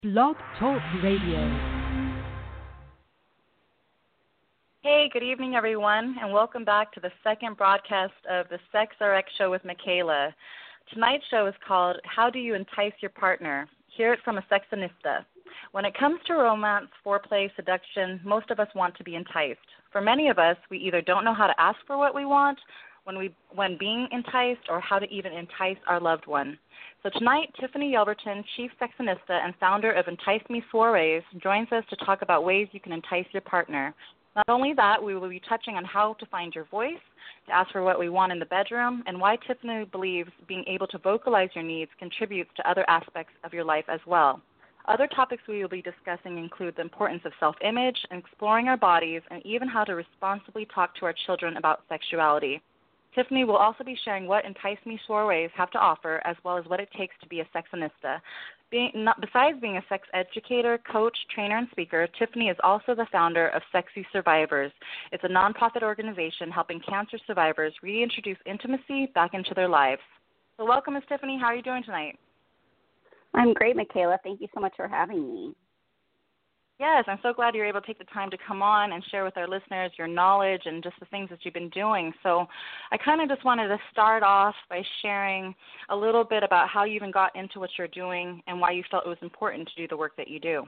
Blog Talk Radio. Hey, good evening, everyone, and welcome back to the second broadcast of the Sex RX Show with Michaela. Tonight's show is called How Do You Entice Your Partner? Hear it from a sexonista. When it comes to romance, foreplay, seduction, most of us want to be enticed. For many of us, we either don't know how to ask for what we want when being enticed, or how to even entice our loved one. So tonight, Tiffany Yelverton, Chief Sexonista and founder of Entice Me Soirees, joins us to talk about ways you can entice your partner. Not only that, we will be touching on how to find your voice, to ask for what we want in the bedroom, and why Tiffany believes being able to vocalize your needs contributes to other aspects of your life as well. Other topics we will be discussing include the importance of self-image, and exploring our bodies, and even how to responsibly talk to our children about sexuality. Tiffany will also be sharing what Entice Me Soirees have to offer, as well as what it takes to be a sexonista. Besides being a sex educator, coach, trainer, and speaker, Tiffany is also the founder of Sexy Survivors. It's a nonprofit organization helping cancer survivors reintroduce intimacy back into their lives. So welcome, Ms. Tiffany. How are you doing tonight? I'm great, Michaela. Thank you so much for having me. Yes, I'm so glad you're able to take the time to come on and share with our listeners your knowledge and just the things that you've been doing. So I kind of just wanted to start off by sharing a little bit about how you even got into what you're doing and why you felt it was important to do the work that you do.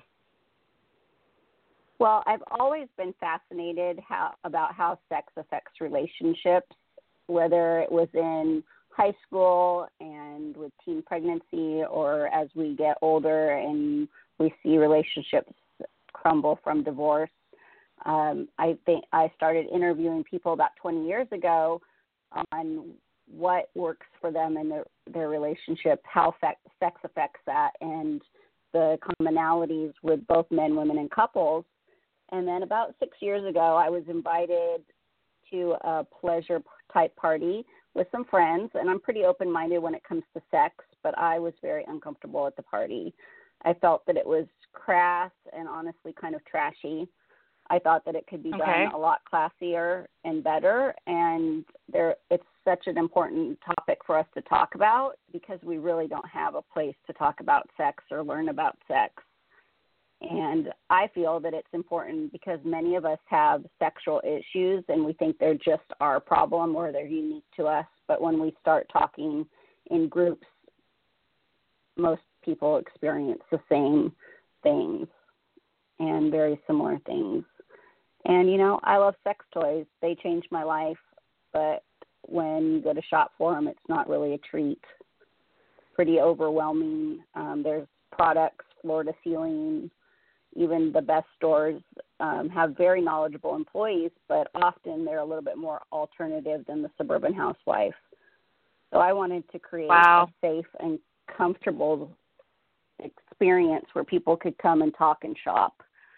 Well, I've always been fascinated about how sex affects relationships, whether it was in high school and with teen pregnancy, or as we get older and we see relationships crumble from divorce. I think I started interviewing people about 20 years ago on what works for them in their relationship, how sex affects that, and the commonalities with both men, women, and couples. And then about 6 years ago, I was invited to a pleasure-type party with some friends, and I'm pretty open-minded when it comes to sex, but I was very uncomfortable at the party. I felt that it was crass and honestly kind of trashy. I thought that it could be done a lot classier and better, and it's such an important topic for us to talk about because we really don't have a place to talk about sex or learn about sex. And I feel that it's important because many of us have sexual issues and we think they're just our problem or they're unique to us. But when we start talking in groups, most people experience the same things and very similar things. And, you know, I love sex toys. They changed my life, but when you go to shop for them, it's not really a treat. Pretty overwhelming. There's products floor to ceiling. Even the best stores have very knowledgeable employees, but often they're a little bit more alternative than the suburban housewife. So I wanted to create a safe and comfortable experience where people could come and talk and shop.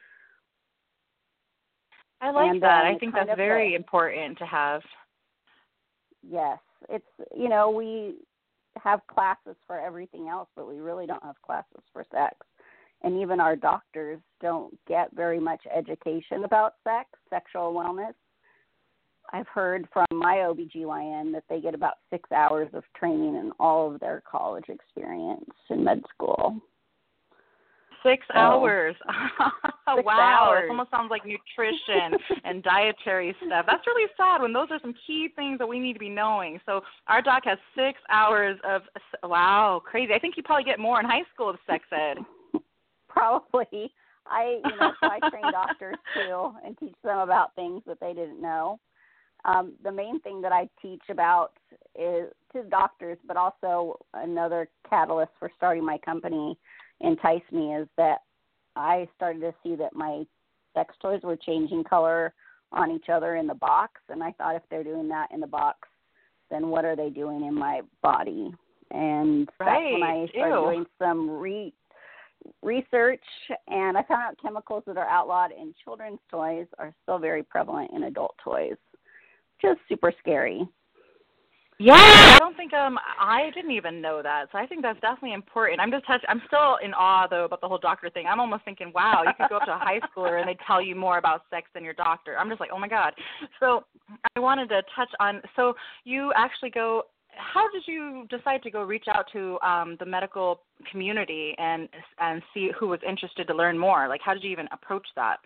I like that. I think that's very important to have. Yes. It's, you know, we have classes for everything else, but we really don't have classes for sex. And even our doctors don't get very much education about sex, sexual wellness. I've heard from my OBGYN that they get about 6 hours of training in all of their college experience in med school. 6 hours. 6 Wow. hours. It almost sounds like nutrition and dietary stuff. That's really sad when those are some key things that we need to be knowing. So our doc has 6 hours of, wow, crazy. I think you probably get more in high school of sex ed. Probably. So I train doctors too and teach them about things that they didn't know. The main thing that I teach about is to doctors, but also another catalyst for starting my company, Entice Me, is that I started to see that my sex toys were changing color on each other in the box, and I thought if they're doing that in the box, then what are they doing in my body? And that's when I started doing some research, and I found out chemicals that are outlawed in children's toys are still very prevalent in adult toys, which is super scary. Yeah, I don't think I didn't even know that. So I think that's definitely important. I'm still in awe though about the whole doctor thing. I'm almost thinking, wow, you could go up to a high schooler and they tell you more about sex than your doctor. I'm just like, oh my God. So I wanted to touch on. So you actually go how did you decide to go reach out to the medical community and see who was interested to learn more? Like, how did you even approach that?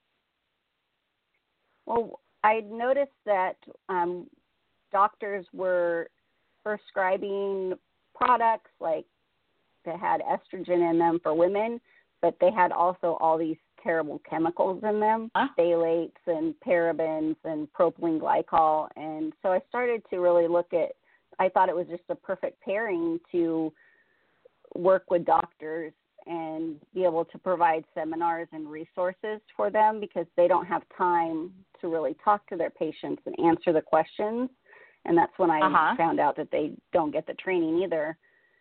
Well, I noticed that doctors were prescribing products like that had estrogen in them for women, but they had also all these terrible chemicals in them, phthalates and parabens and propylene glycol. And so I started to really look at, I thought it was just a perfect pairing to work with doctors and be able to provide seminars and resources for them because they don't have time to really talk to their patients and answer the questions. And that's when I found out that they don't get the training either.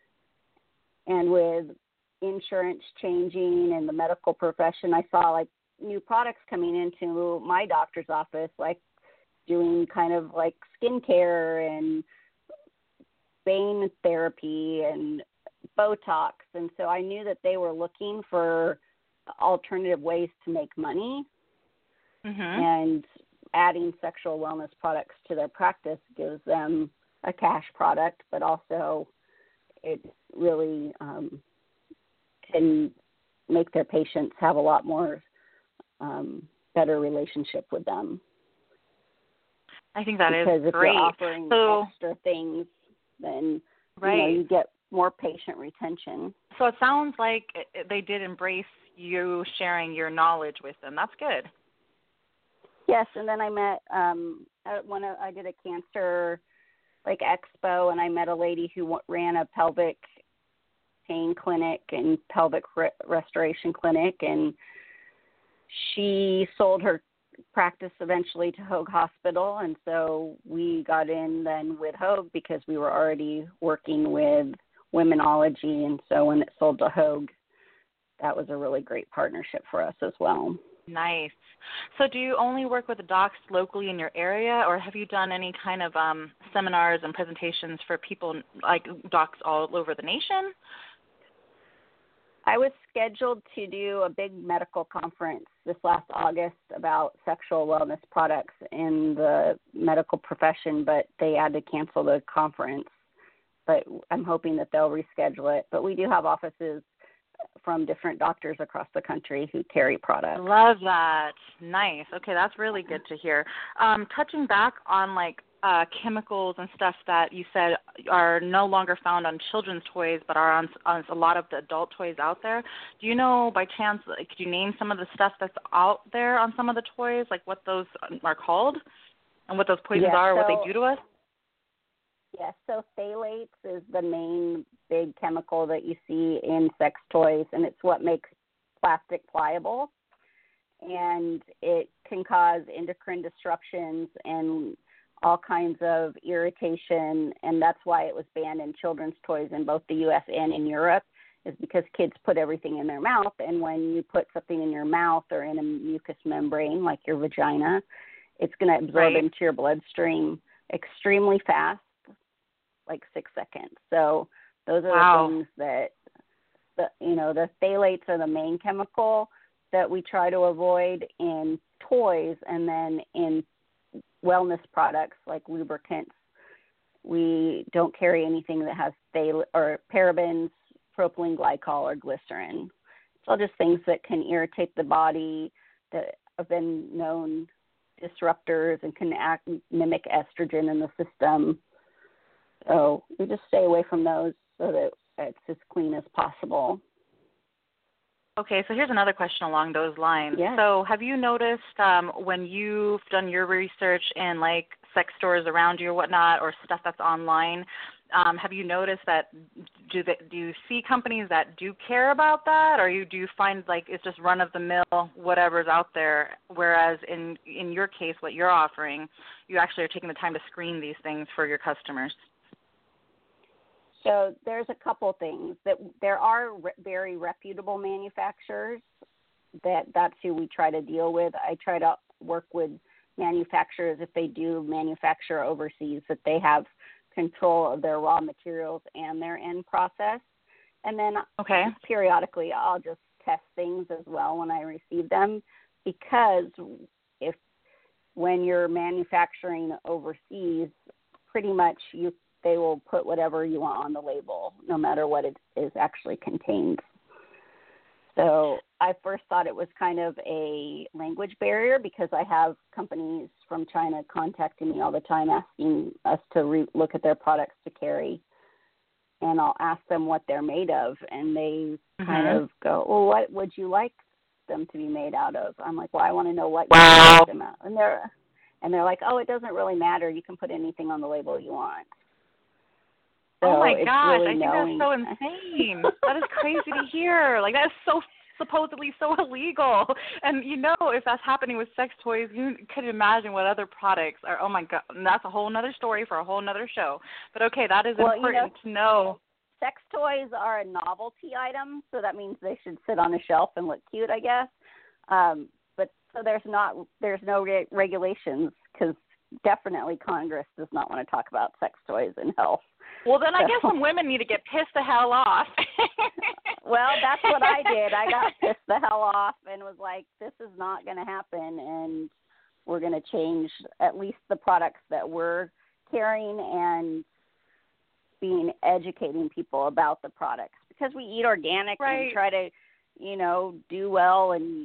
And with insurance changing and the medical profession, I saw like new products coming into my doctor's office, like doing kind of like skincare and vein therapy and Botox. And so I knew that they were looking for alternative ways to make money. And adding sexual wellness products to their practice gives them a cash product, but also it really can make their patients have a lot more better relationship with them. I think that because is great. Because if you're offering extra things, then you get more patient retention. So it sounds like they did embrace you sharing your knowledge with them. That's good. Yes, and then I met I did a cancer expo, and I met a lady who ran a pelvic pain clinic and pelvic restoration clinic, and she sold her practice eventually to Hoag Hospital, and so we got in then with Hoag because we were already working with Womenology, and so when it sold to Hoag, that was a really great partnership for us as well. Nice. So do you only work with the docs locally in your area, or have you done any kind of seminars and presentations for people like docs all over the nation? I was scheduled to do a big medical conference this last August about sexual wellness products in the medical profession, but they had to cancel the conference. But I'm hoping that they'll reschedule it. But we do have offices from different doctors across the country who carry products. Love that. Nice. Okay, that's really good to hear. Touching back on chemicals and stuff that you said are no longer found on children's toys but are on a lot of the adult toys out there. Do you know by chance, could you name some of the stuff that's out there on some of the toys, like what those are called and what those poisons are or what they do to us? Yes, so phthalates is the main big chemical that you see in sex toys, and it's what makes plastic pliable. And it can cause endocrine disruptions and all kinds of irritation, and that's why it was banned in children's toys in both the U.S. and in Europe, is because kids put everything in their mouth, and when you put something in your mouth or in a mucous membrane like your vagina, it's going to absorb into your bloodstream extremely fast, like 6 seconds. So those are the things that, the phthalates are the main chemical that we try to avoid in toys, and then in wellness products like lubricants, we don't carry anything that has parabens, propylene glycol, or glycerin. It's all just things that can irritate the body, that have been known disruptors and can mimic estrogen in the system. So we just stay away from those so that it's as clean as possible. Okay, so here's another question along those lines. Yeah. So have you noticed when you've done your research in sex stores around you or whatnot, or stuff that's online, have you noticed that do you see companies that do care about that, or do you find it's just run of the mill whatever's out there, whereas in your case what you're offering, you actually are taking the time to screen these things for your customers? So there's a couple things. That there are very reputable manufacturers that's who we try to deal with. I try to work with manufacturers, if they do manufacture overseas, that they have control of their raw materials and their end process. And then periodically I'll just test things as well when I receive them, because when you're manufacturing overseas, pretty much you they will put whatever you want on the label, no matter what it is actually contains. So I first thought it was kind of a language barrier because I have companies from China contacting me all the time asking us to look at their products to carry. And I'll ask them what they're made of, and they kind of go, well, what would you like them to be made out of? I'm like, well, I want to know what you make them out. And they're like, oh, it doesn't really matter. You can put anything on the label you want. So oh my gosh, really I think that's so insane. That is crazy to hear. Like, that is so supposedly so illegal. And if that's happening with sex toys, you could imagine what other products are. Oh my God, and that's a whole nother story for a whole nother show. But okay, that is important to know. Sex toys are a novelty item, so that means they should sit on a shelf and look cute, I guess. But so there's no regulations, because definitely Congress does not want to talk about sex toys and health. Well, then I guess some women need to get pissed the hell off. Well, that's what I did. I got pissed the hell off and was like, this is not going to happen, and we're going to change at least the products that we're carrying and educating people about the products, because we eat organic and try to, do well and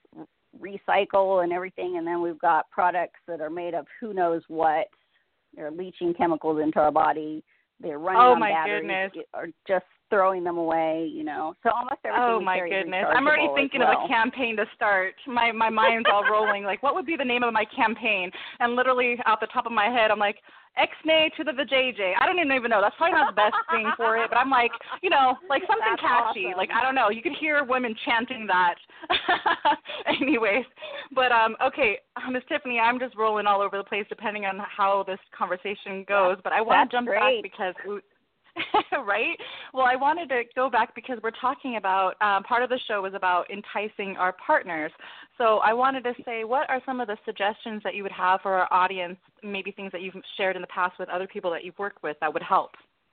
recycle and everything, and then we've got products that are made of who knows what. They're leaching chemicals into our body. They're running on batteries, or just throwing them away, So almost everything. Oh my goodness! I'm already thinking of a campaign to start. My mind's all rolling. Like, what would be the name of my campaign? And literally, out the top of my head, I'm like, X-nay to the vajayjay. I don't even know. That's probably not the best thing for it, but I'm like, like something That's catchy. awesome. Like, I don't know. You could hear women chanting that. Anyways, but okay, Miss Tiffany, I'm just rolling all over the place depending on how this conversation goes. But I want to jump back because right? Well, I wanted to go back because we're talking about, part of the show was about enticing our partners. So I wanted to say, what are some of the suggestions that you would have for our audience, maybe things that you've shared in the past with other people that you've worked with that would help?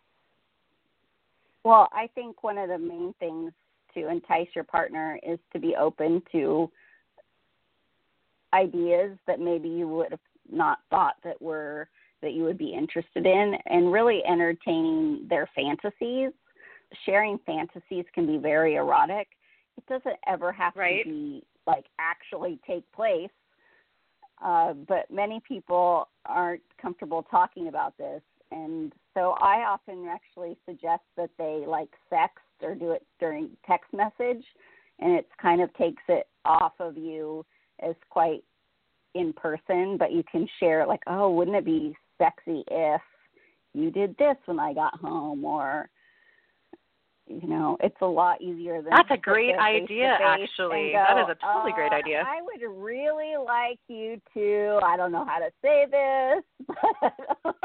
Well, I think one of the main things to entice your partner is to be open to ideas that maybe you would have not thought that you would be interested in, and really entertaining their fantasies. Sharing fantasies can be very erotic. It doesn't ever have to be like actually take place, but many people aren't comfortable talking about this, and so I often actually suggest that they like sext or do it during text message, and it kind of takes it off of you as quite in person, but you can share like, oh, wouldn't it be sexy if you did this when I got home, or it's a lot easier than. That's a great idea, actually. That is a totally great idea. I would really like you to, I don't know how to say this, but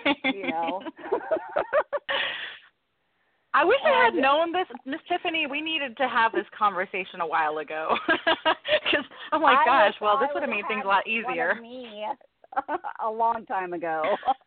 I wish I had known this, Miss Tiffany. We needed to have this conversation a while ago, because I'm like, gosh, this would have made things a lot easier. A long time ago.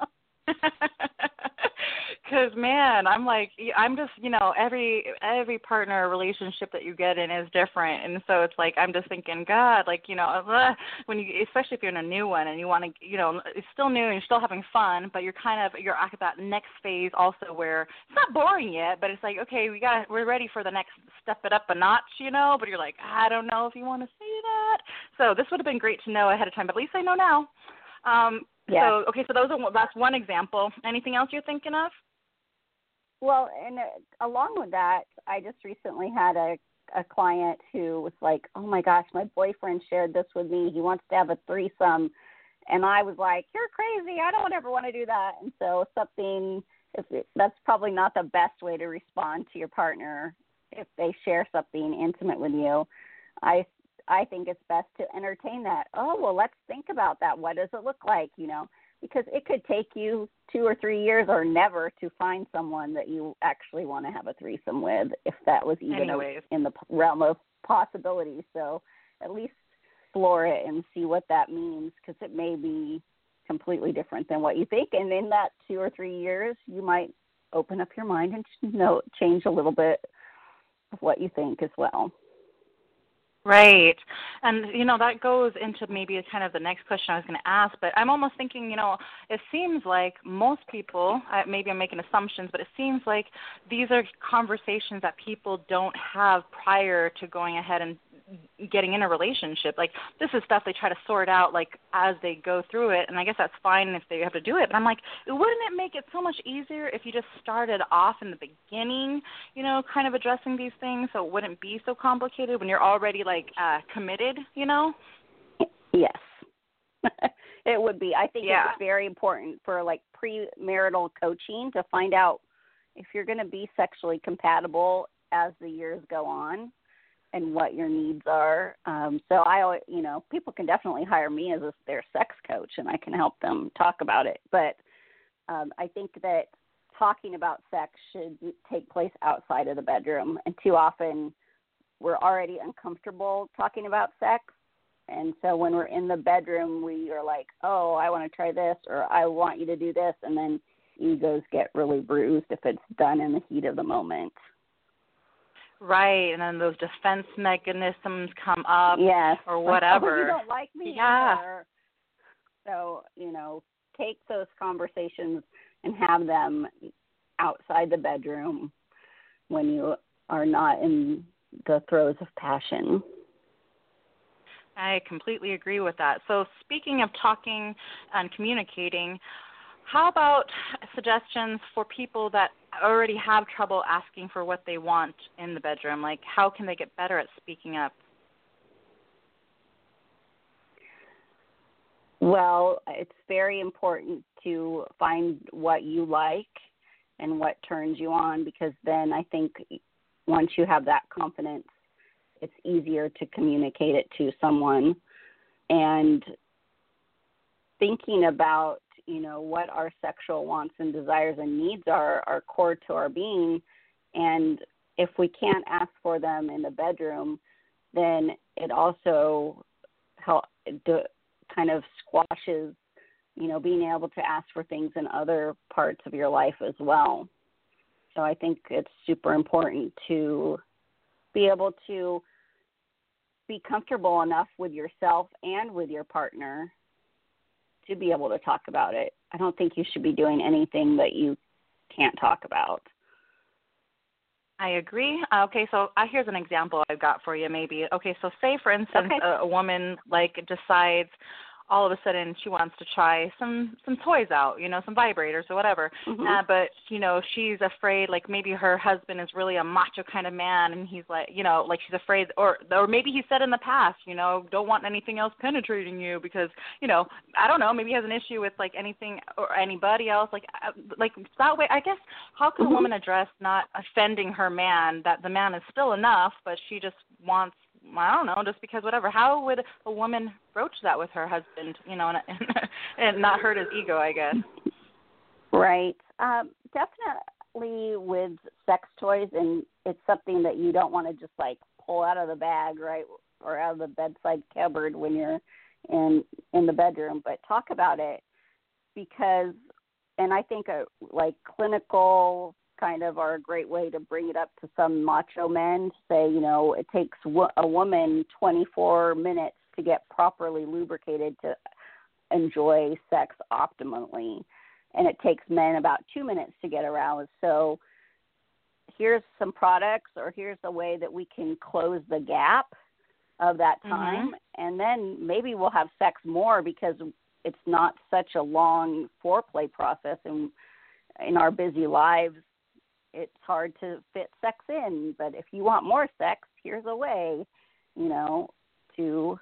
Because, man, I'm like, I'm just, every partner relationship that you get in is different. And so it's like, I'm just thinking, God, like, when you, especially if you're in a new one and you want to, it's still new and you're still having fun, but you're at that next phase also where it's not boring yet, but it's like, okay, we're ready for the next step it up a notch, but you're like, I don't know if you want to say that. So this would have been great to know ahead of time, but at least I know now. So, okay, so that's one example. Anything else you're thinking of? Well, and along with that, I just recently had a client who was like, oh my gosh, my boyfriend shared this with me. He wants to have a threesome. And I was like, you're crazy. I don't ever want to do that. And so that's probably not the best way to respond to your partner if they share something intimate with you. I think it's best to entertain that. Oh, well, let's think about that. What does it look like, Because it could take you 2 or 3 years or never to find someone that you actually want to have a threesome with, if that was even in the realm of possibilities. So at least explore it and see what that means, because it may be completely different than what you think. And in that 2 or 3 years, you might open up your mind and change a little bit of what you think as well. Right. And, that goes into maybe kind of the next question I was going to ask, but I'm almost thinking, it seems like most people, maybe I'm making assumptions, but it seems like these are conversations that people don't have prior to going ahead and getting in a relationship. Like, this is stuff they try to sort out, like, as they go through it, and I guess that's fine if they have to do it, but I'm like, wouldn't it make it so much easier if you just started off in the beginning, kind of addressing these things, so it wouldn't be so complicated when you're already, like, committed, Yes. It would be. I think Yeah. it's very important for, like, premarital coaching to find out if you're going to be sexually compatible as the years go on and what your needs are. So I always, people can definitely hire me as their sex coach, and I can help them talk about it. But I think that talking about sex should take place outside of the bedroom. And too often we're already uncomfortable talking about sex. And so when we're in the bedroom, we are like, oh, I want to try this, or I want you to do this. And then egos get really bruised if it's done in the heat of the moment. Right, and then those defense mechanisms come up, yes, or whatever. Oh, you don't like me Yeah. anymore. So, take those conversations and have them outside the bedroom when you are not in the throes of passion. I completely agree with that. So speaking of talking and communicating, how about suggestions for people that already have trouble asking for what they want in the bedroom? Like, how can they get better at speaking up? Well, it's very important to find what you like and what turns you on, because then I think once you have that confidence, it's easier to communicate it to someone. And thinking about, what our sexual wants and desires and needs are core to our being. And if we can't ask for them in the bedroom, then it also kind of squashes, being able to ask for things in other parts of your life as well. So I think it's super important to be able to be comfortable enough with yourself and with your partner to be able to talk about it. I don't think you should be doing anything that you can't talk about. I agree. Okay, so here's an example I've got for you maybe. Okay, so say, for instance, a woman, decides all of a sudden she wants to try some toys out, some vibrators or whatever. Mm-hmm. But, she's afraid, like maybe her husband is really a macho kind of man, and he's like, she's afraid, or maybe he said in the past, don't want anything else penetrating you because, I don't know, maybe he has an issue with like anything or anybody else. Like that way, I guess, how can Mm-hmm. a woman address not offending her man, that the man is still enough, but she just wants, I don't know, just because whatever. How would a woman broach that with her husband, and not hurt his ego, I guess? Right. Definitely with sex toys, and it's something that you don't want to just like pull out of the bag, right, or out of the bedside cupboard when you're in the bedroom, but talk about it, because, and I think clinical kind of are a great way to bring it up to some macho men. Say, it takes a woman 24 minutes to get properly lubricated to enjoy sex optimally, and it takes men about 2 minutes to get aroused. So here's some products, or here's a way that we can close the gap of that time, mm-hmm. and then maybe we'll have sex more because it's not such a long foreplay process, and in our busy lives, it's hard to fit sex in. But if you want more sex, here's a way, to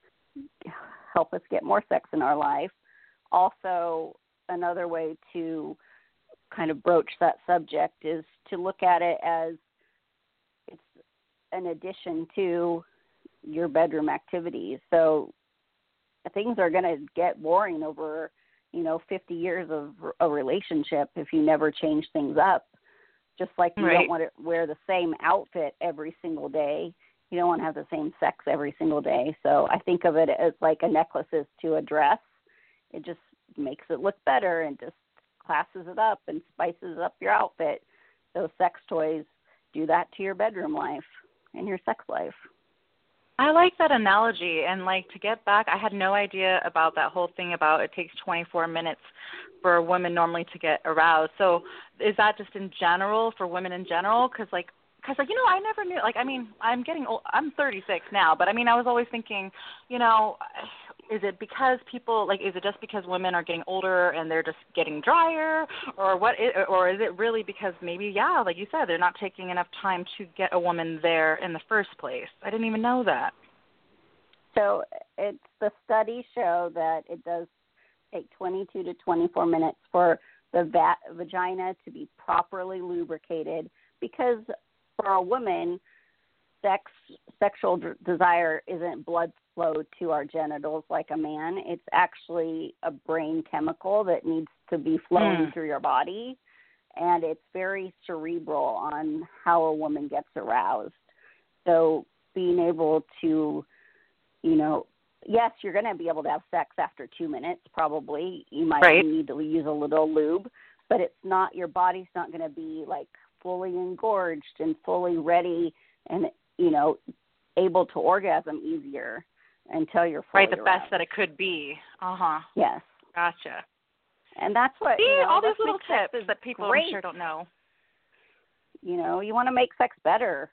help us get more sex in our life. Also, another way to kind of broach that subject is to look at it as it's an addition to your bedroom activities. So things are going to get boring over, 50 years of a relationship if you never change things up. Just like you Right. don't want to wear the same outfit every single day. You don't want to have the same sex every single day. So I think of it as like a necklace is to a dress. It just makes it look better and just classes it up and spices up your outfit. Those sex toys do that to your bedroom life and your sex life. I like that analogy, and like to get back, I had no idea about that whole thing about it takes 24 minutes for a woman normally to get aroused. So is that just in general for women in general? Because I never knew. Like, I mean, I'm getting old. I'm 36 now, but I mean, I was always thinking, is it because is it just because women are getting older and they're just getting drier, or or is it really because maybe, yeah, like you said, they're not taking enough time to get a woman there in the first place? I didn't even know that. So the studies show that it does take 22 to 24 minutes for the vagina to be properly lubricated, because for a woman, sexual desire isn't blood flow to our genitals like a man. It's actually a brain chemical that needs to be flowing through your body, and it's very cerebral on how a woman gets aroused. So being able to, yes, you're going to be able to have sex after 2 minutes probably. You might need to use a little lube, but it's not, your body's not going to be like fully engorged and fully ready and, able to orgasm easier until you're fully the aroused. best that it could be. Yes. Gotcha. And that's what, all these little tips that people I'm sure don't know. You want to make sex better.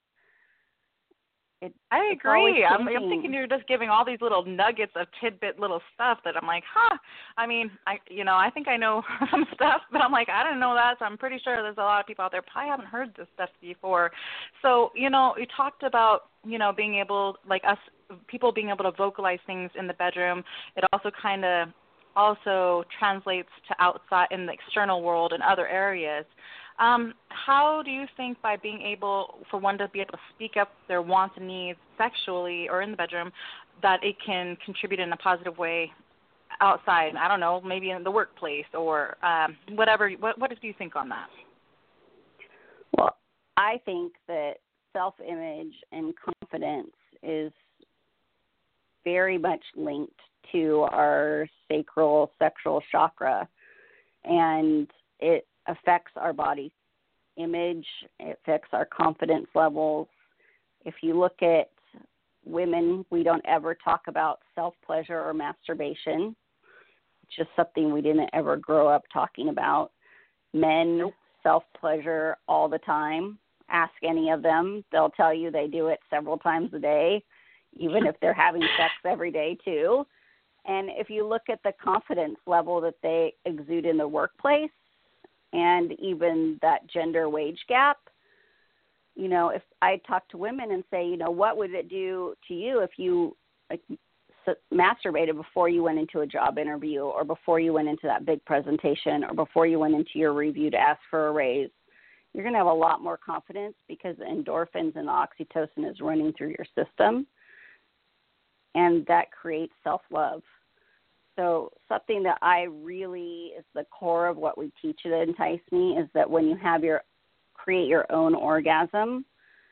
I agree. I'm thinking you're just giving all these little nuggets of tidbit little stuff that I'm like, I mean, I think I know some stuff, but I'm like, I didn't know that, so I'm pretty sure there's a lot of people out there probably haven't heard this stuff before. So, you talked about, being able, like us, people being able to vocalize things in the bedroom. It also kind of translates to outside in the external world and other areas. How do you think by being able for one to be able to speak up their wants and needs sexually or in the bedroom, that it can contribute in a positive way outside? I don't know, maybe in the workplace or whatever. What do you think on that? Well, I think that self-image and confidence is very much linked to our sacral sexual chakra, and it affects our body image, it affects our confidence levels. If you look at women, we don't ever talk about self-pleasure or masturbation. It's just something we didn't ever grow up talking about. Men, self-pleasure all the time. Ask any of them. They'll tell you they do it several times a day, even if they're having sex every day too. And if you look at the confidence level that they exude in the workplace, and even that gender wage gap, if I talk to women and say, what would it do to you if you masturbated before you went into a job interview, or before you went into that big presentation, or before you went into your review to ask for a raise? You're going to have a lot more confidence because the endorphins and the oxytocin is running through your system, and that creates self-love. So something that I really is the core of what we teach at Entice Me is that when you create your own orgasm,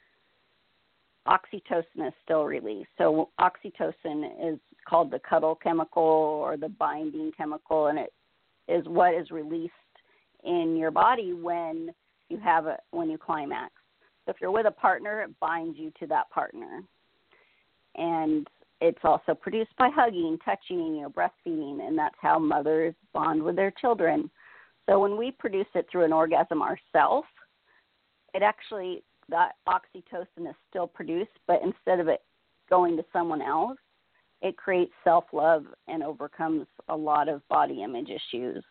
oxytocin is still released. So oxytocin is called the cuddle chemical or the binding chemical, and it is what is released in your body when you climax. So if you're with a partner, it binds you to that partner. And it's also produced by hugging, touching, breastfeeding, and that's how mothers bond with their children. So when we produce it through an orgasm ourselves, that oxytocin is still produced, but instead of it going to someone else, it creates self-love and overcomes a lot of body image issues.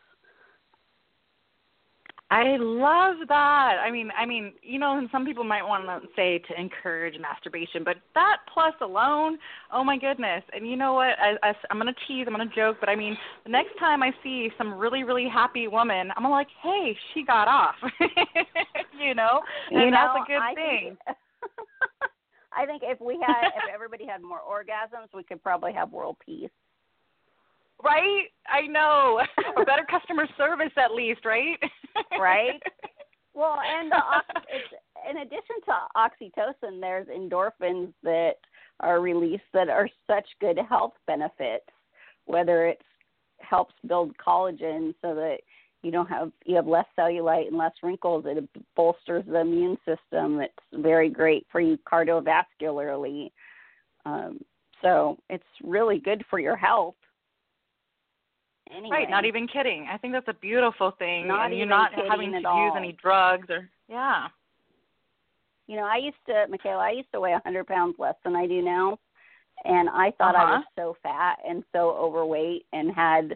I love that. I mean, and some people might want to say to encourage masturbation, but that plus alone, oh my goodness. And you know what? I'm going to tease, I'm going to joke, but I mean, the next time I see some really, really happy woman, I'm like, hey, she got off, and that's a good thing. I think if everybody had more orgasms, we could probably have world peace. Right? I know. Or better customer service at least, right? Right. Well, and in addition to oxytocin, there's endorphins that are released that are such good health benefits, whether it helps build collagen so that you have less cellulite and less wrinkles. It bolsters the immune system. It's very great for you cardiovascularly. So it's really good for your health. Anyway, Right, not even kidding. I think that's a beautiful thing. Not and you're even not kidding having to at use all. any drugs or, yeah. You know, Michaela, I used to weigh 100 pounds less than I do now. And I thought I was so fat and so overweight and had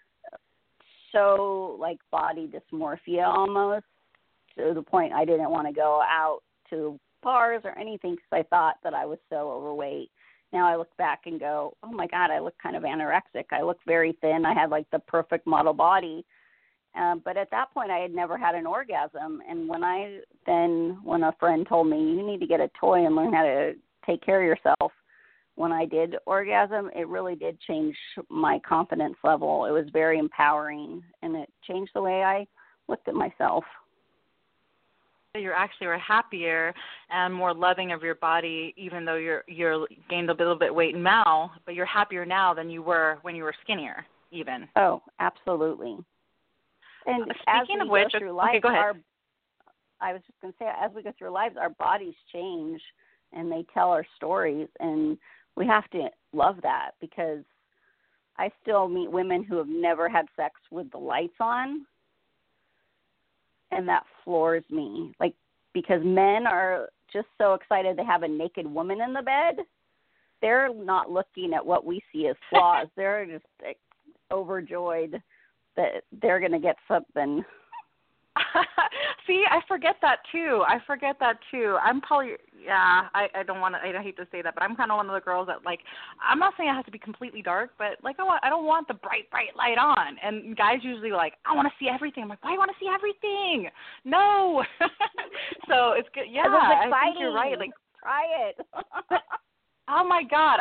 so, like, body dysmorphia almost, to the point I didn't want to go out to bars or anything because I thought that I was so overweight. Now I look back and go, oh, my God, I look kind of anorexic. I look very thin. I had, like, the perfect model body. But at that point, I had never had an orgasm. And when a friend told me, you need to get a toy and learn how to take care of yourself, when I did orgasm, it really did change my confidence level. It was very empowering, and it changed the way I looked at myself. You actually were happier and more loving of your body, even though you're gained a little bit weight now, but you're happier now than you were when you were skinnier, even. Oh, absolutely. And speaking of which, through life, okay, go ahead. I was just going to say, as we go through lives, our bodies change, and they tell our stories, and we have to love that, because I still meet women who have never had sex with the lights on, and that floors me. Like, because men are just so excited to have a naked woman in the bed, they're not looking at what we see as flaws. They're just overjoyed that they're going to get something. See, I forget that too. I'm probably, I don't want to, I hate to say that, but I'm kind of one of the girls that, like, I'm not saying it has to be completely dark, but, like, I don't want the bright light on. And guys usually like, I want to see everything. I'm like, why do you want to see everything? No. So it's good. Yeah, I think you're right. Like, try it. Oh my God!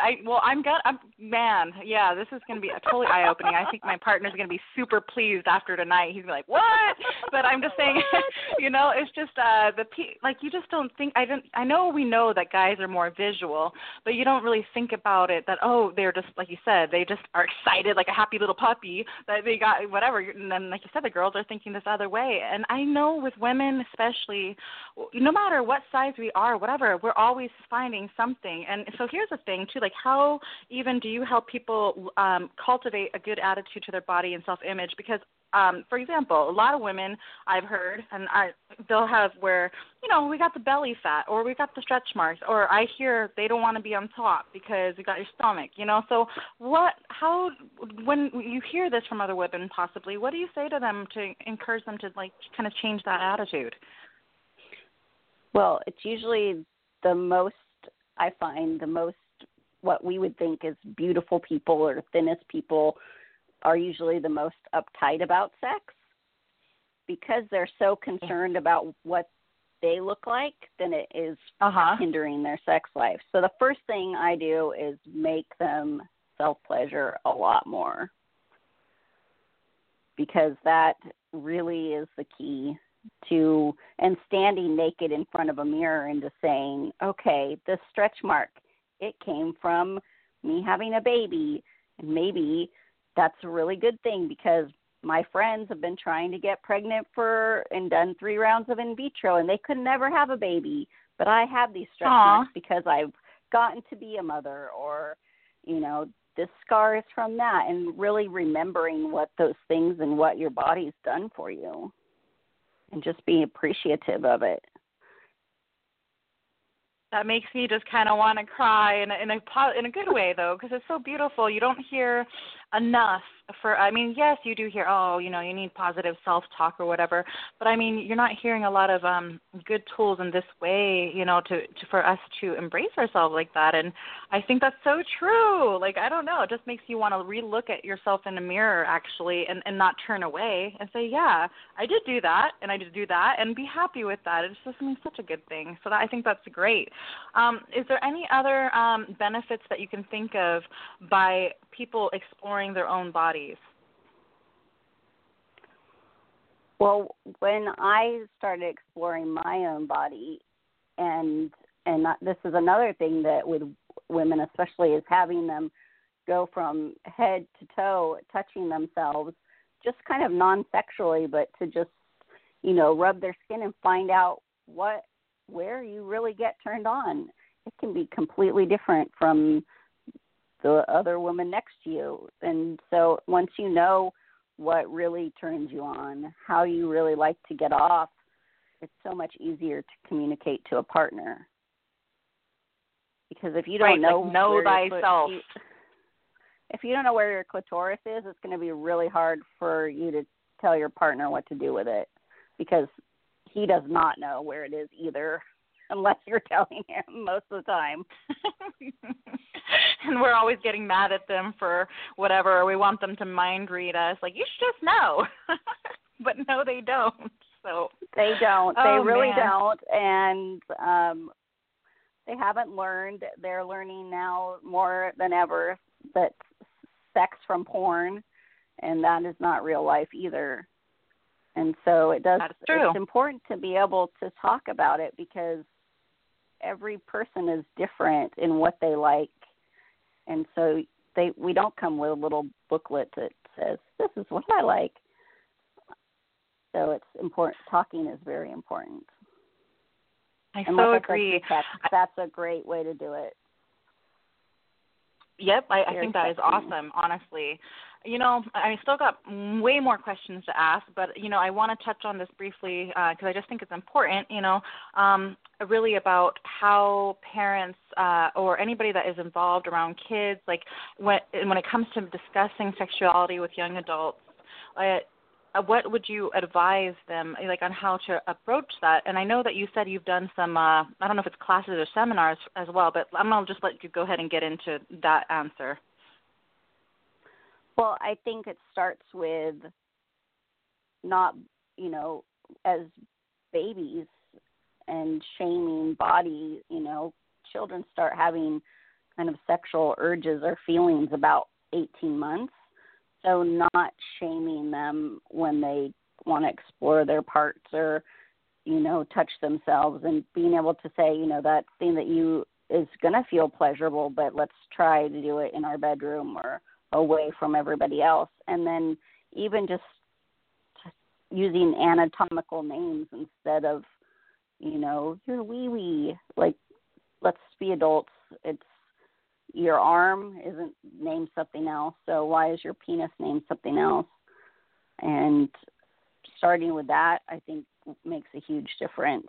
Yeah, this is going to be totally eye-opening. I think my partner's going to be super pleased after tonight. He's gonna be like, "What?" But I'm just saying, it's just you just don't think. I know we know that guys are more visual, but you don't really think about it. That they're just like you said, they just are excited like a happy little puppy that they got whatever. And then like you said, the girls are thinking this other way. And I know with women especially, no matter what size we are, whatever, we're always finding something. And so here's the thing, too, like how even do you help people cultivate a good attitude to their body and self-image? Because, for example, a lot of women I've heard, and they'll have where, we got the belly fat or we got the stretch marks, or I hear they don't want to be on top because you got your stomach, So when you hear this from other women possibly, what do you say to them to encourage them to, like, kind of change that attitude? Well, it's usually I find the most what we would think is beautiful people or thinnest people are usually the most uptight about sex, because they're so concerned about what they look like, then it is hindering their sex life. So the first thing I do is make them self-pleasure a lot more, because that really is the key to, and standing naked in front of a mirror and just saying, okay, this stretch mark, it came from me having a baby, and maybe that's a really good thing, because my friends have been trying to get pregnant and done 3 rounds of in vitro, and they could never have a baby, but I have these stretch marks because I've gotten to be a mother, or, this scar is from that, and really remembering what those things and what your body's done for you, and just being appreciative of it. That makes me just kind of want to cry in a good way, though, because it's so beautiful. You don't hear enough yes, you do hear, you need positive self-talk or whatever, but you're not hearing a lot of good tools in this way, for us to embrace ourselves like that. And I think that's so true. Like, I don't know, it just makes you want to relook at yourself in the mirror, actually, and not turn away and say, yeah, I did do that, and I did do that, and be happy with that. It's just such a good thing. So I think that's great. Is there any other benefits that you can think of by people exploring their own bodies? Well, when I started exploring my own body, and this is another thing that with women especially, is having them go from head to toe, touching themselves, just kind of non-sexually, but to just, rub their skin and find out where you really get turned on. It can be completely different from the other woman next to you. And so once you know what really turns you on, how you really like to get off, it's so much easier to communicate to a partner. Because if you don't know thyself. If you don't know where your clitoris is, it's going to be really hard for you to tell your partner what to do with it, because he does not know where it is either, unless you're telling him most of the time. And we're always getting mad at them for whatever. We want them to mind read us. Like, you should just know. But no, they don't. So they don't. They really man. don't. And they haven't learned. They're learning now more than ever that sex from porn, and that is not real life either. And so That's true. It's important to be able to talk about it, because every person is different in what they like. And so we don't come with a little booklet that says, this is what I like. So it's important. Talking is very important. I so agree. That's a great way to do it. Yep, I think that is awesome, honestly. You know, I still got way more questions to ask, but, you know, I want to touch on this briefly because I just think it's important, you know, really about how parents or anybody that is involved around kids, like when it comes to discussing sexuality with young adults, what would you advise them, like, on how to approach that? And I know that you said you've done some, I don't know if it's classes or seminars as well, but I'm going to just let you go ahead and get into that answer. Well, I think it starts with not, you know, as babies and shaming body, you know, children start having kind of sexual urges or feelings about 18 months. So not shaming them when they want to explore their parts or, you know, touch themselves, and being able to say, you know, that thing that you is going to feel pleasurable, but let's try to do it in our bedroom or away from everybody else. And then even just using anatomical names instead of, you know, your wee-wee. Like, let's be adults. It's your arm isn't named something else, so why is your penis named something else? And starting with that, I think, makes a huge difference.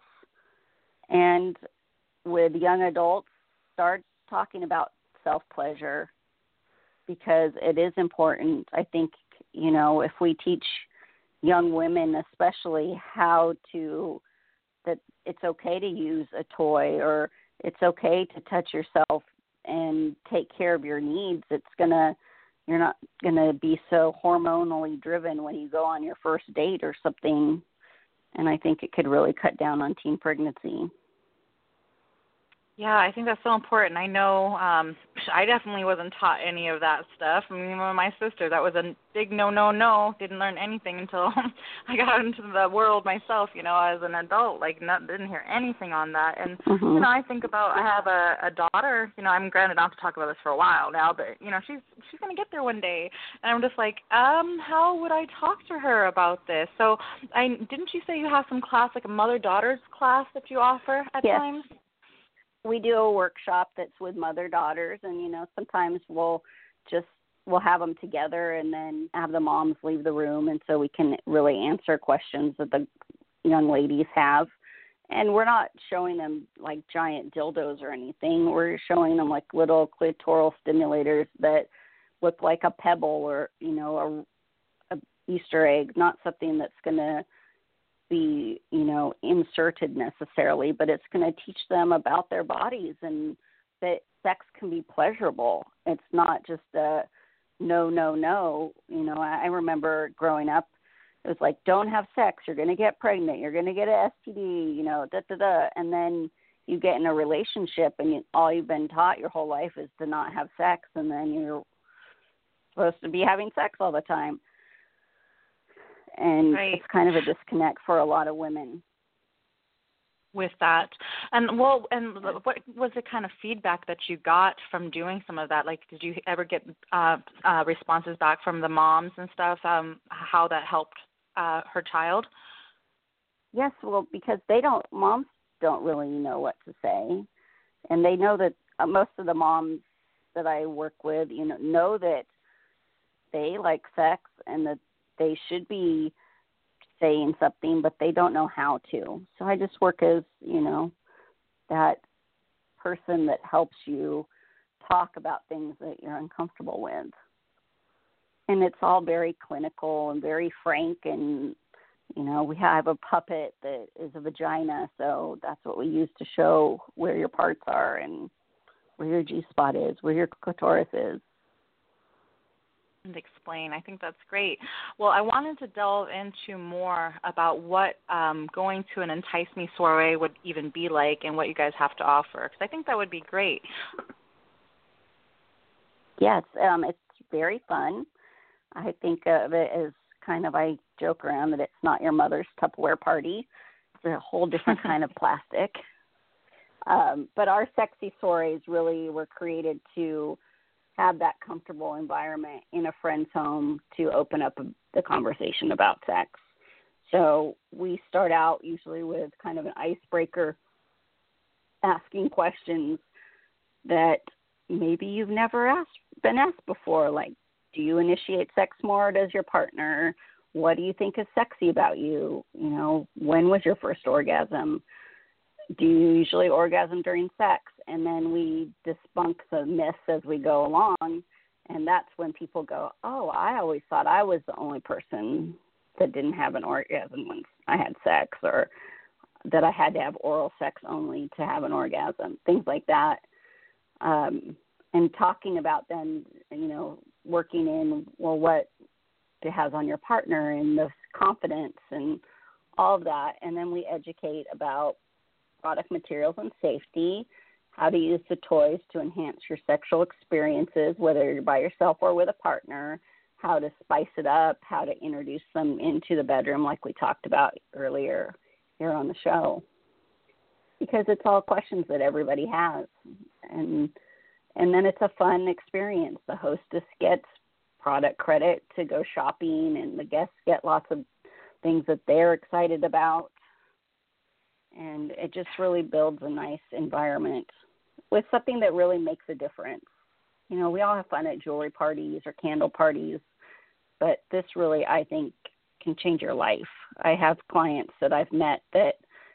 And with young adults, start talking about self-pleasure, because it is important. I think, you know, if we teach young women especially that it's okay to use a toy, or it's okay to touch yourself and take care of your needs, you're not gonna be so hormonally driven when you go on your first date or something. And I think it could really cut down on teen pregnancy. Yeah, I think that's so important. I know I definitely wasn't taught any of that stuff. I mean, my sister, that was a big no. Didn't learn anything until I got into the world myself, you know, as an adult. Like, didn't hear anything on that. And, you know, I think about, I have a daughter, you know, I'm granted not to talk about this for a while now, but, you know, she's going to get there one day. And I'm just like, how would I talk to her about this? So didn't you say you have some class, like a mother-daughter's class that you offer at times? We do a workshop that's with mother-daughters, and, you know, sometimes we'll have them together and then have the moms leave the room, and so we can really answer questions that the young ladies have. And we're not showing them, like, giant dildos or anything. We're showing them, like, little clitoral stimulators that look like a pebble or, you know, a Easter egg, not something that's going to be, you know, inserted necessarily, but it's going to teach them about their bodies and that sex can be pleasurable. It's not just a no. You know, I remember growing up, it was like, don't have sex, you're going to get pregnant, you're going to get an STD, you know, and then you get in a relationship and all you've been taught your whole life is to not have sex, and then you're supposed to be having sex all the time. And It's kind of a disconnect for a lot of women with that. And what was the kind of feedback that you got from doing some of that? Like, did you ever get responses back from the moms and stuff, how that helped her child? Yes, well, because moms don't really know what to say. And they know that most of the moms that I work with, know that they like sex and that they should be saying something, but they don't know how to. So I just work as, that person that helps you talk about things that you're uncomfortable with. And it's all very clinical and very frank, and we have a puppet that is a vagina, so that's what we use to show where your parts are and where your G-spot is, where your clitoris is. And explain. I think that's great. Well, I wanted to delve into more about what going to an Entice Me soiree would even be like and what you guys have to offer, because I think that would be great. Yes, it's very fun. I think of it as I joke around that it's not your mother's Tupperware party. It's a whole different kind of plastic. But our sexy soirees really were created to have that comfortable environment in a friend's home to open up the conversation about sex. So we start out usually with kind of an icebreaker, asking questions that maybe you've never been asked before, like, do you initiate sex more, or does your partner? What do you think is sexy about you? When was your first orgasm? Do you usually orgasm during sex? And then we debunk the myths as we go along, and that's when people go, oh, I always thought I was the only person that didn't have an orgasm when I had sex, or that I had to have oral sex only to have an orgasm, things like that. And talking about then, working in, what it has on your partner and the confidence and all of that. And then we educate about product materials and safety, how to use the toys to enhance your sexual experiences, whether you're by yourself or with a partner, how to spice it up, how to introduce them into the bedroom like we talked about earlier here on the show. Because it's all questions that everybody has. And then it's a fun experience. The hostess gets product credit to go shopping, and the guests get lots of things that they're excited about. And it just really builds a nice environment with something that really makes a difference. We all have fun at jewelry parties or candle parties, but this really, I think, can change your life. I have clients that I've met that,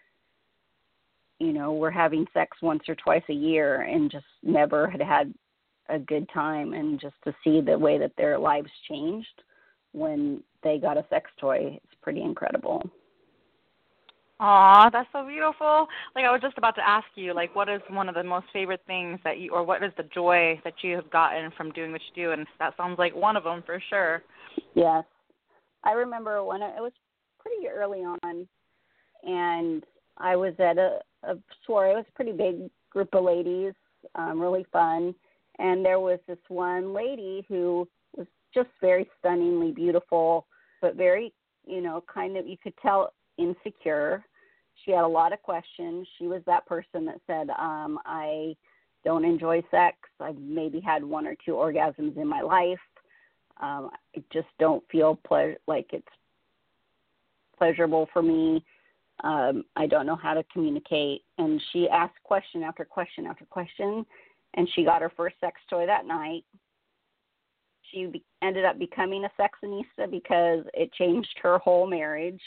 were having sex once or twice a year and just never had a good time. And just to see the way that their lives changed when they got a sex toy, it's pretty incredible. Aw, that's so beautiful. Like, I was just about to ask you, like, what is one of the most favorite things that you, or what is the joy that you have gotten from doing what you do? And that sounds like one of them for sure. Yes. I remember when it was pretty early on, and I was at a soiree. It was a pretty big group of ladies, really fun. And there was this one lady who was just very stunningly beautiful, but very, kind of, you could tell, insecure. She had a lot of questions. She was that person that said, I don't enjoy sex. I've maybe had one or two orgasms in my life. I just don't feel like it's pleasurable for me. I don't know how to communicate. And she asked question after question after question, and she got her first sex toy that night. She ended up becoming a sexinista because it changed her whole marriage.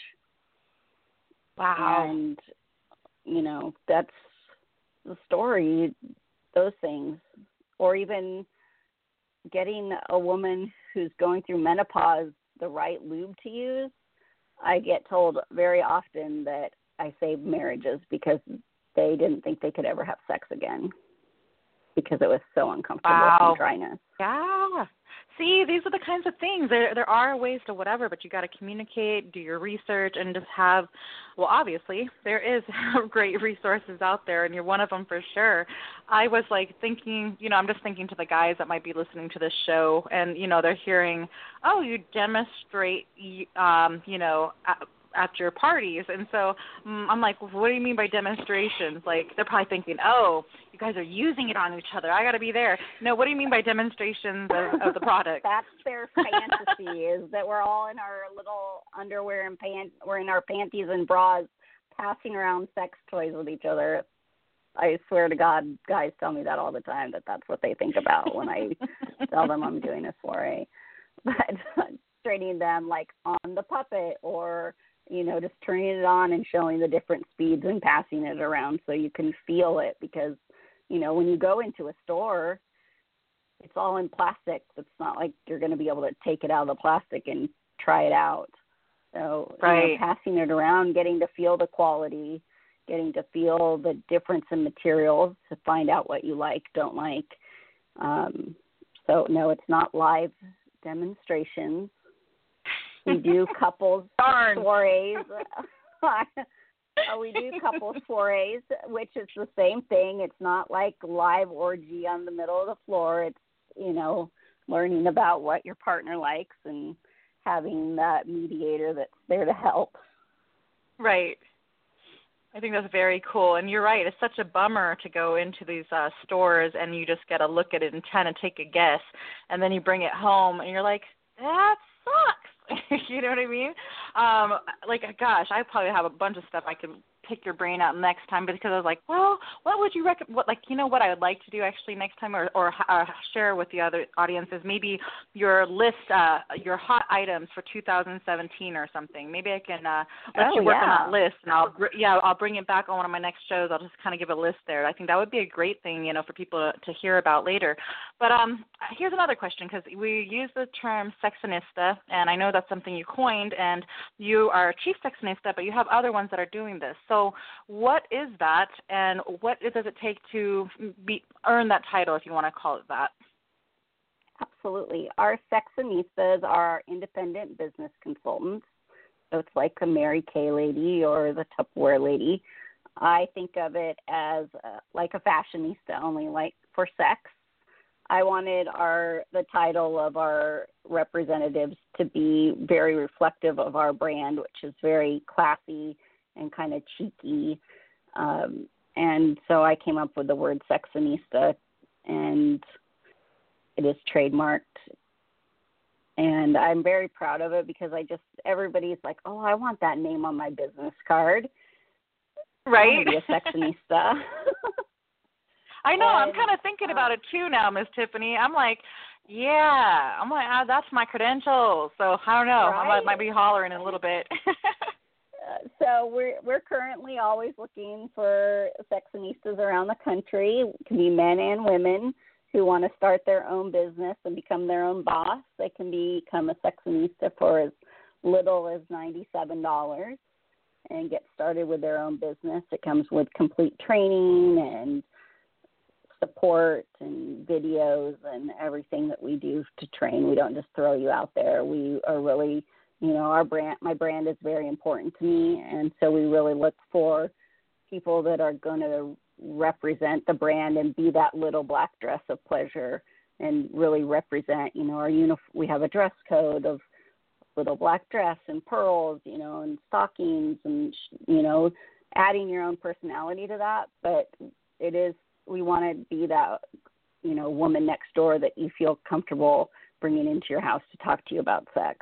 Wow. And, that's the story, those things. Or even getting a woman who's going through menopause the right lube to use. I get told very often that I saved marriages because they didn't think they could ever have sex again because it was so uncomfortable from dryness. Yeah. See, these are the kinds of things. There are ways to whatever, but you got to communicate, do your research, and just have, well, obviously, there is great resources out there, and you're one of them for sure. I was, thinking, I'm just thinking to the guys that might be listening to this show, and, they're hearing, oh, you demonstrate, at your parties. And so I'm like, what do you mean by demonstrations? They're probably thinking, oh, you guys are using it on each other. I got to be there. No, what do you mean by demonstrations of the product? That's their fantasy, is that we're all in our little underwear and we're in our panties and bras passing around sex toys with each other. I swear to God, guys tell me that all the time, that's what they think about when I tell them I'm doing a soiree. But training them like on the puppet or, just turning it on and showing the different speeds and passing it around so you can feel it because, when you go into a store, it's all in plastic. It's not like you're going to be able to take it out of the plastic and try it out. So right. Passing it around, getting to feel the quality, getting to feel the difference in materials to find out what you like, don't like. So, no, it's not live demonstrations. We do couples soirees. We do couples soirees, which is the same thing. It's not like live orgy on the middle of the floor. It's, learning about what your partner likes and having that mediator that's there to help. Right. I think that's very cool. And you're right. It's such a bummer to go into these stores and you just get to look at it and kind of take a guess. And then you bring it home and you're like, that sucks. You know what I mean? Gosh, I probably have a bunch of stuff I could pick your brain out next time because I was like, well, what would you recommend? What I would like to do actually next time or share with the other audience is maybe your list, your hot items for 2017 or something. Maybe I can let you work on that list, and I'll bring it back on one of my next shows. I'll just kind of give a list there. I think that would be a great thing, for people to hear about later. But here's another question because we use the term sexinista, and I know that's something you coined, and you are chief sexinista, but you have other ones that are doing this. So what is that, and what does it take to earn that title, if you want to call it that? Absolutely. Our sexonistas are independent business consultants. So it's like a Mary Kay lady or the Tupperware lady. I think of it as like a fashionista, only like for sex. I wanted the title of our representatives to be very reflective of our brand, which is very classy and kind of cheeky. And so I came up with the word sexinista, and it is trademarked. And I'm very proud of it because everybody's like, oh, I want that name on my business card. Right. I want to be a sexinista. I know. I'm kind of thinking about it too now, Miss Tiffany. I'm like, I'm going to add that to my credentials. So I don't know. Right? I might be hollering a little bit. So we're currently always looking for sexonistas around the country. It can be men and women who want to start their own business and become their own boss. They can become a sexonista for as little as $97 and get started with their own business. It comes with complete training and support and videos and everything that we do to train. We don't just throw you out there. We are really, my brand is very important to me, and so we really look for people that are going to represent the brand and be that little black dress of pleasure and really represent, our we have a dress code of little black dress and pearls, and stockings and, adding your own personality to that. But we want to be that, woman next door that you feel comfortable bringing into your house to talk to you about sex.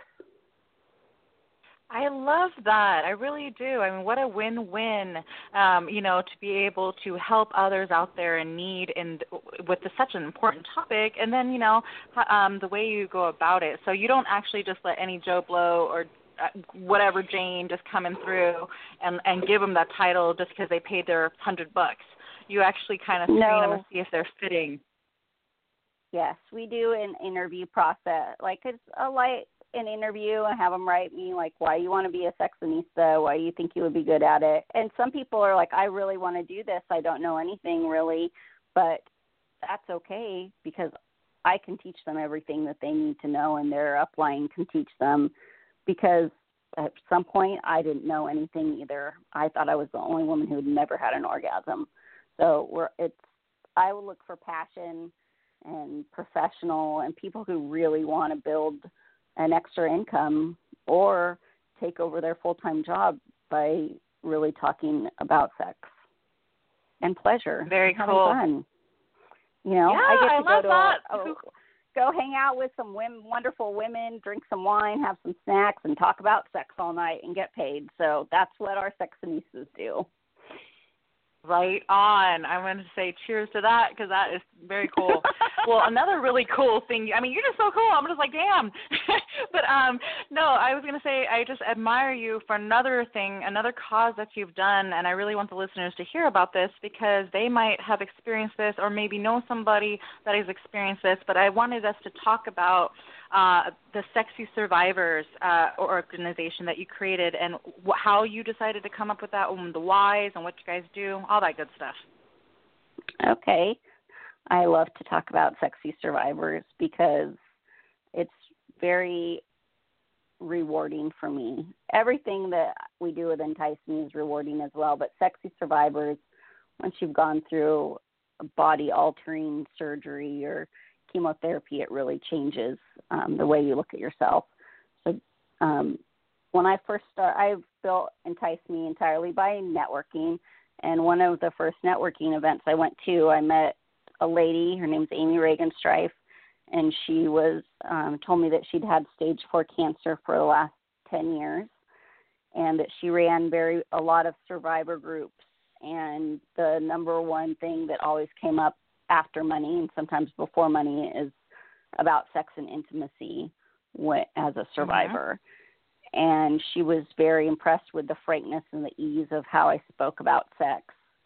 I love that. I really do. I mean, what a win-win, to be able to help others out there in need and with such an important topic. And then, the way you go about it. So you don't actually just let any Joe Blow or whatever Jane just coming through and give them that title just because they paid their $100. You actually kind of screen them and see if they're fitting. Yes, we do an interview process. Like it's an interview and have them write me like why you want to be a sexonista, why you think you would be good at it. And some people are like, I really want to do this. I don't know anything really, but that's okay because I can teach them everything that they need to know, and their upline can teach them, because at some point I didn't know anything either. I thought I was the only woman who had never had an orgasm. So I would look for passion and professional and people who really want to build an extra income or take over their full-time job by really talking about sex and pleasure. Very and cool. Fun. I get to go hang out with some wonderful women, drink some wine, have some snacks, and talk about sex all night and get paid. So that's what our sexonistas do. Right on. I'm going to say cheers to that because that is very cool. Well, another really cool thing, I mean, you're just so cool. I'm just like, damn. But no, I was going to say I just admire you for another thing, another cause that you've done, and I really want the listeners to hear about this because they might have experienced this or maybe know somebody that has experienced this, but I wanted us to talk about the Sexy Survivors organization that you created and how you decided to come up with that, and the whys and what you guys do, all that good stuff. Okay. I love to talk about Sexy Survivors because it's very rewarding for me. Everything that we do with Entice Me is rewarding as well, but Sexy Survivors, once you've gone through body-altering surgery or chemotherapy, it really changes the way you look at yourself. So when I first started, I've built Entice Me entirely by networking, and one of the first networking events I went to, I met a lady, her name's Amy Reagan-Strife, and she was told me that she'd had stage 4 cancer for the last 10 years, and that she ran a lot of survivor groups, and the number one thing that always came up after money and sometimes before money is about sex and intimacy as a survivor. And she was very impressed with the frankness and the ease of how I spoke about sex.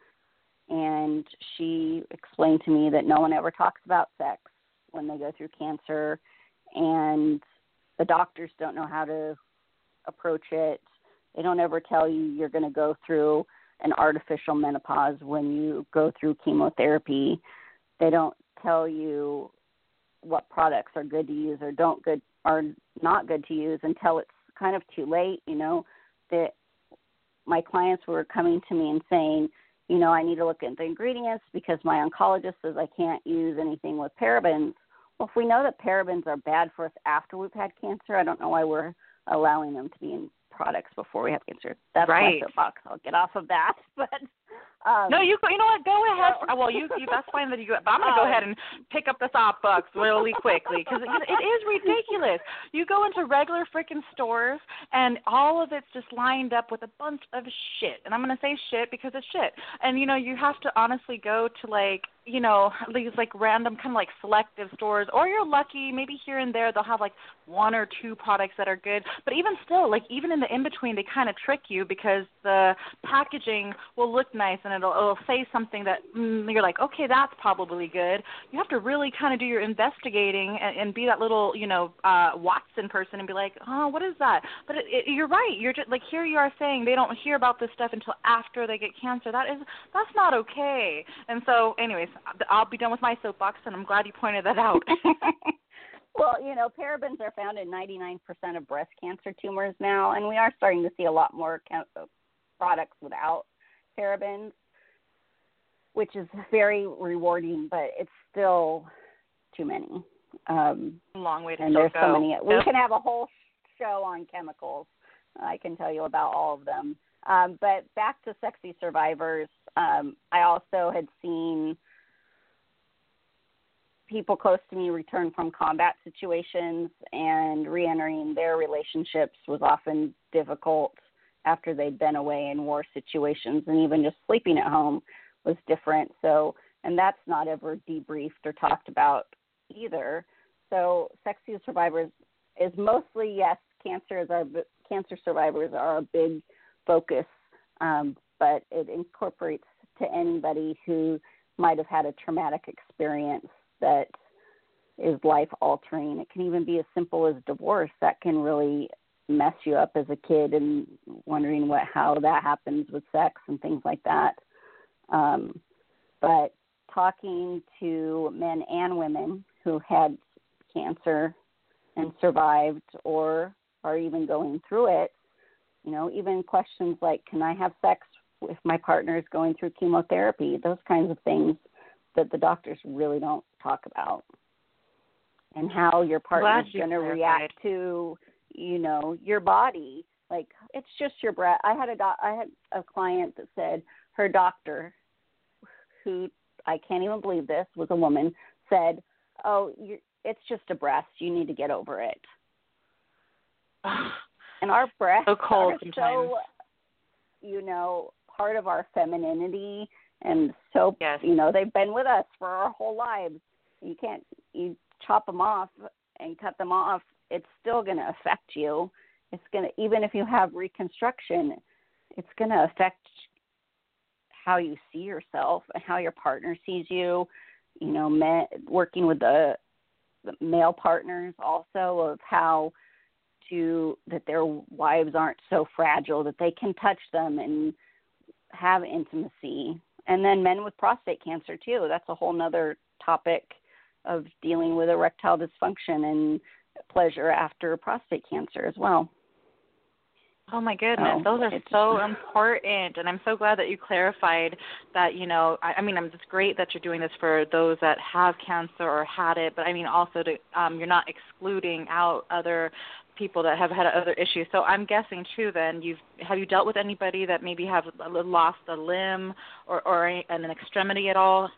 And she explained to me that no one ever talks about sex when they go through cancer, and the doctors don't know how to approach it. They don't ever tell you you're going to go through an artificial menopause when you go through chemotherapy. They don't tell you what products are good to use or are not good to use until it's kind of too late. You know, that my clients were coming to me and saying, you know, I need to look at the ingredients because my oncologist says I can't use anything with parabens. Well, if we know that parabens are bad for us after we've had cancer, I don't know why we're allowing them to be in products before we have cancer. That's right. My soapbox. I'll get off of that. But no, you know what? Go ahead. Well, you that's fine that you. But I'm going to go ahead and pick up the soapbox really quickly because it is ridiculous. You go into regular freaking stores and all of it's just lined up with a bunch of shit. And I'm going to say shit because it's shit. And you know, you have to honestly go to like, you know, these like random kind of like selective stores, or you're lucky maybe here and there they'll have like 1 or 2 products that are good. But even still, like even in the in between, they kind of trick you because the packaging will look nice and it'll say something that you're like, okay, that's probably good. You have to really kind of do your investigating and be that little, you know, Watson person and be like, oh, what is that? But you're right. You're just like, here you are saying they don't hear about this stuff until after they get cancer. That's not okay. And so, anyways, I'll be done with my soapbox, and I'm glad you pointed that out. Well, you know, parabens are found in 99% of breast cancer tumors now, and we are starting to see a lot more products without parabens, which is very rewarding, but it's still too many. Long way to and still there's go. So many. We can have a whole show on chemicals. I can tell you about all of them. But back to Sexy Survivors, I also had seen people close to me return from combat situations, and reentering their relationships was often difficult after they'd been away in war situations, and even just sleeping at home was different. So, and that's not ever debriefed or talked about either. So Sexy Survivors is mostly, yes, cancer survivors are a big focus, but it incorporates to anybody who might have had a traumatic experience that is life-altering. It can even be as simple as divorce. That can really mess you up as a kid, and wondering how that happens with sex and things like that. But talking to men and women who had cancer and survived or are even going through it, you know, even questions like, can I have sex if my partner is going through chemotherapy? Those kinds of things that the doctors really don't talk about. And how your partner is going to react to, you know, your body. Like, it's just your breath. I had a client that said her doctor, who I can't even believe this, was a woman, said, oh, it's just a breast. You need to get over it. And our breasts so cold are sometimes. so, you know, part of our femininity And so, Yes. they've been with us for our whole lives. You chop them off and cut them off, it's still going to affect you. It's going to, even if you have reconstruction, it's going to affect how you see yourself and how your partner sees you. Working with the male partners also, of how that their wives aren't so fragile, that they can touch them and have intimacy. And then men with prostate cancer too. That's a whole nother topic of dealing with erectile dysfunction and pleasure after prostate cancer as well. Oh my goodness, those are so important, and I'm so glad that you clarified that. It's great that you're doing this for those that have cancer or had it, but also you're not excluding out other people that have had other issues. So I'm guessing too. Then have you dealt with anybody that maybe have lost a limb or an extremity at all?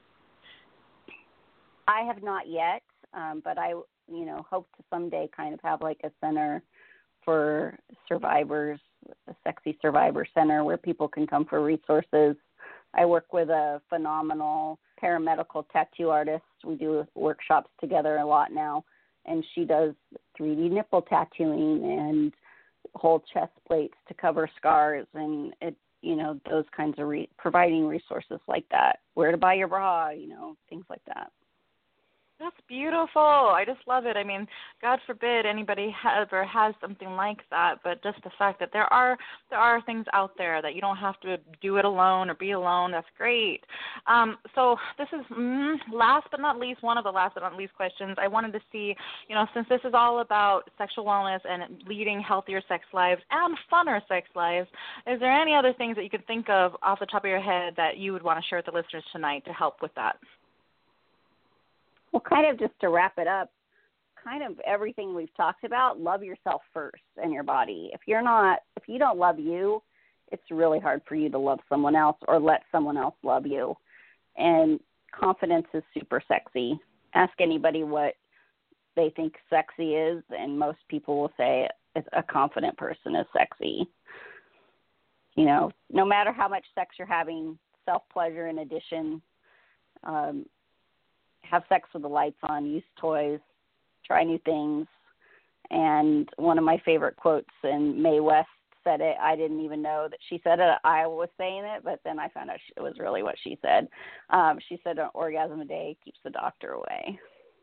I have not yet, but I hope to someday kind of have like a center for survivors, a sexy survivor center where people can come for resources. I work with a phenomenal paramedical tattoo artist. We do workshops together a lot now, and she does 3D nipple tattooing and whole chest plates to cover scars, and those kinds of providing resources like that. Where to buy your bra, things like that. That's beautiful. I just love it. God forbid anybody ever has something like that, but just the fact that there are things out there that you don't have to do it alone or be alone, that's great. So this is last but not least, one of the last but not least questions. I wanted to see, since this is all about sexual wellness and leading healthier sex lives and funner sex lives, is there any other things that you could think of off the top of your head that you would want to share with the listeners tonight to help with that? Well, kind of just to wrap it up, kind of everything we've talked about, love yourself first and your body. If you don't love you, it's really hard for you to love someone else or let someone else love you. And confidence is super sexy. Ask anybody what they think sexy is, and most people will say a confident person is sexy. No matter how much sex you're having, self-pleasure in addition, have sex with the lights on, use toys, try new things. And one of my favorite quotes, and Mae West said it, I didn't even know that she said it, I was saying it, but then I found out it was really what she said. She said an orgasm a day keeps the doctor away.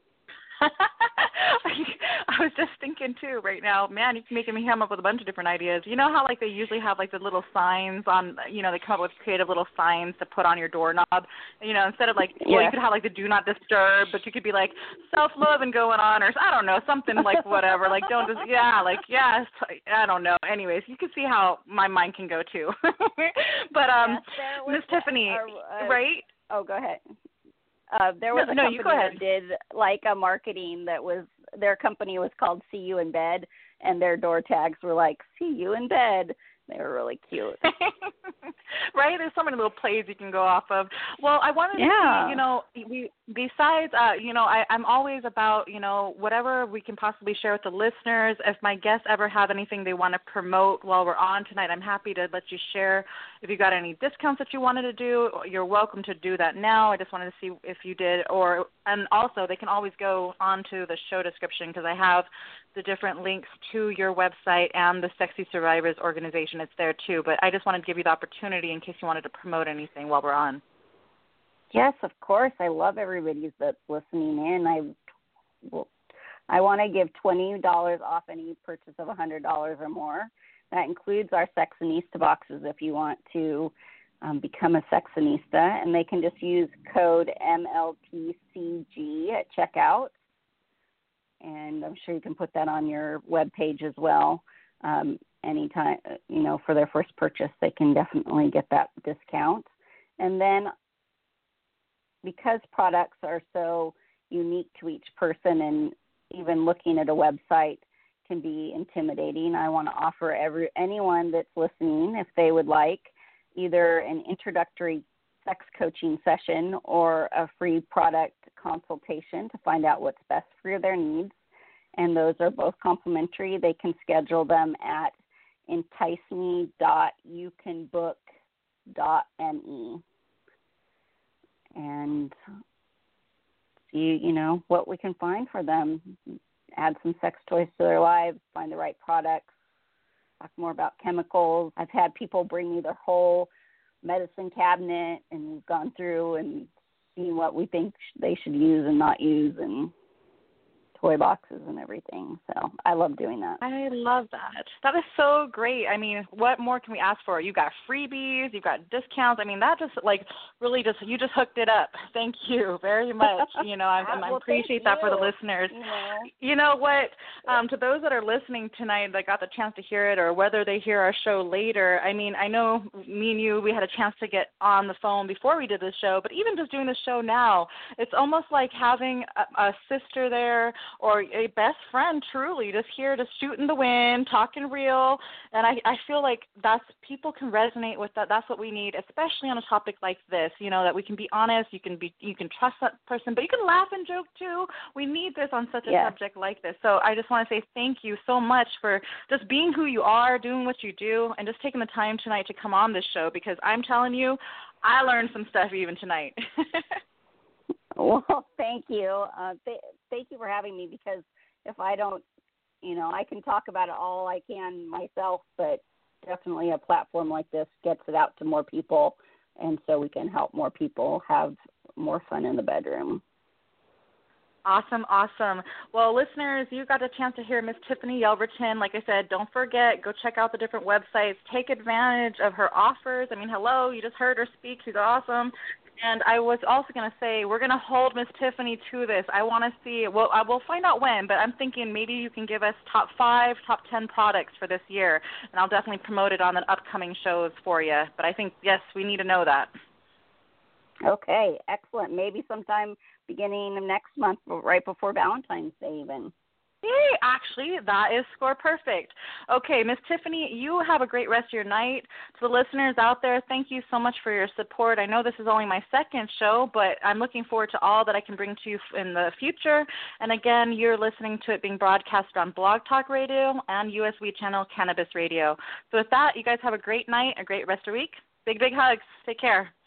I was just thinking too right now, man, you're making me come up with a bunch of different ideas. You know how they usually have the little signs on, they come up with creative little signs to put on your doorknob. Instead of you could have the do not disturb, but you could be self-love and going on, or I don't know, something whatever, don't just, yes, I don't know. Anyways, you can see how my mind can go too. But Miss Tiffany, right? Oh, go ahead. There was a company that did a marketing that was, their company was called See You in Bed, and their door tags were See You in Bed. They were really cute. Right? There's so many little plays you can go off of. Well, I wanted to see, besides, I'm always about, whatever we can possibly share with the listeners. If my guests ever have anything they want to promote while we're on tonight, I'm happy to let you share. If you got any discounts that you wanted to do, you're welcome to do that now. I just wanted to see if you did. And also, they can always go onto the show description, because I have the different links to your website and the Sexy Survivors organization. It's there too. But I just wanted to give you the opportunity in case you wanted to promote anything while we're on. Yes, of course. I love everybody that's listening in. I want to give $20 off any purchase of $100 or more. That includes our Sexinista boxes if you want to become a Sexinista. And they can just use code MLTCG at checkout. And I'm sure you can put that on your webpage as well. Anytime, for their first purchase, they can definitely get that discount. And then because products are so unique to each person, and even looking at a website can be intimidating, I want to offer anyone that's listening, if they would like, either an introductory sex coaching session or a free product consultation to find out what's best for their needs. And those are both complimentary. They can schedule them at enticeme.youcanbook.me. and see, what we can find for them. Add some sex toys to their lives, find the right products, talk more about chemicals. I've had people bring me their whole medicine cabinet, and we've gone through and seen what we think they should use and not use, and toy boxes and everything. So I love doing that. I love that. That is so great. I mean, what more can we ask for? You got freebies, you got discounts. I mean, that just really you just hooked it up. Thank you very much. I appreciate that for the listeners. You know what? To those that are listening tonight that got the chance to hear it, or whether they hear our show later, I mean, I know me and you, we had a chance to get on the phone before we did the show, but even just doing the show now, it's almost like having a sister there, or a best friend, truly, just here, just shooting the wind, talking real. And I feel like people can resonate with that. That's what we need, especially on a topic like this, that we can be honest, you can trust that person, but you can laugh and joke too. We need this on such a subject like this. So I just want to say thank you so much for just being who you are, doing what you do, and just taking the time tonight to come on this show, because I'm telling you, I learned some stuff even tonight. Well, thank you. Thank you for having me, because if I don't, I can talk about it all I can myself, but definitely a platform like this gets it out to more people, and so we can help more people have more fun in the bedroom. Awesome. Well, listeners, you got a chance to hear Miss Tiffany Yelverton. Like I said, don't forget, go check out the different websites. Take advantage of her offers. I mean, hello, you just heard her speak. She's awesome. And I was also going to say, we're going to hold Miss Tiffany to this. I want to see, well, I will find out when, but I'm thinking maybe you can give us top 5, top 10 products for this year, and I'll definitely promote it on the upcoming shows for you. But I think, yes, we need to know that. Okay, excellent. Maybe sometime beginning of next month, right before Valentine's Day even. Hey, actually, that is score perfect. Okay, Miss Tiffany, you have a great rest of your night. To the listeners out there, thank you so much for your support. I know this is only my second show, but I'm looking forward to all that I can bring to you in the future. And again, you're listening to it being broadcast on Blog Talk Radio and USW channel Cannabis Radio. So with that, you guys have a great night, a great rest of the week. Big, big hugs. Take care.